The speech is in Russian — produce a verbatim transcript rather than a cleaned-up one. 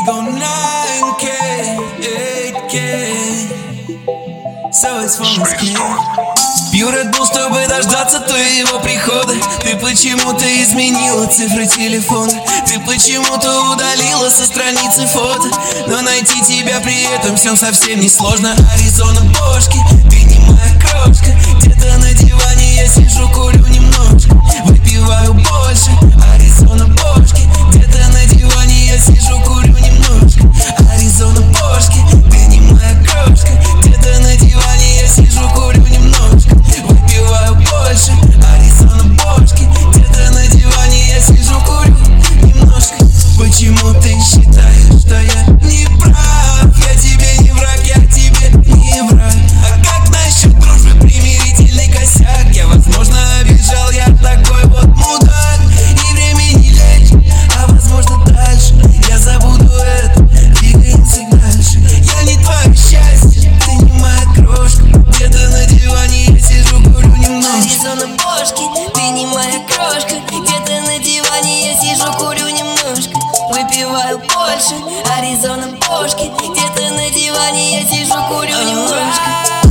go nine K, eight K, so it's fun as K. Пью Red Bull, чтобы дождаться твоего прихода. Ты почему-то изменила цифры телефона. Ты почему-то удалила со страницы фото. Но найти тебя при этом всем совсем не сложно. Аризона бошки, ты не моя крошка. Где-то на диване я сижу, курю немножко, выпиваю больше. Аризона бошки, где-то на диване я сижу, курю немножко. Аризона бошки, ты не моя крошка. Где-то на диване я сижу, курю немножко, выпиваю больше. Аризона бошки, где-то на диване я сижу, курю немножко. Почему ты считаешь, что я не прав? Я тебе не враг, я тебе не враг. А как насчет дружбы, примирительный косяк? Я, возможно, обижал, я такой вот мудак. И время не лечит, а возможно дальше я забуду это, двигаемся дальше. Я не твое счастье, ты не моя крошка. Где-то на диване я сижу, курю немножко. Аризона бошки, ты не моя крошка. Где-то на диване я сижу, курю немножко, выпиваю больше. Аризона бошки, где-то на диване я сижу, курю немножко.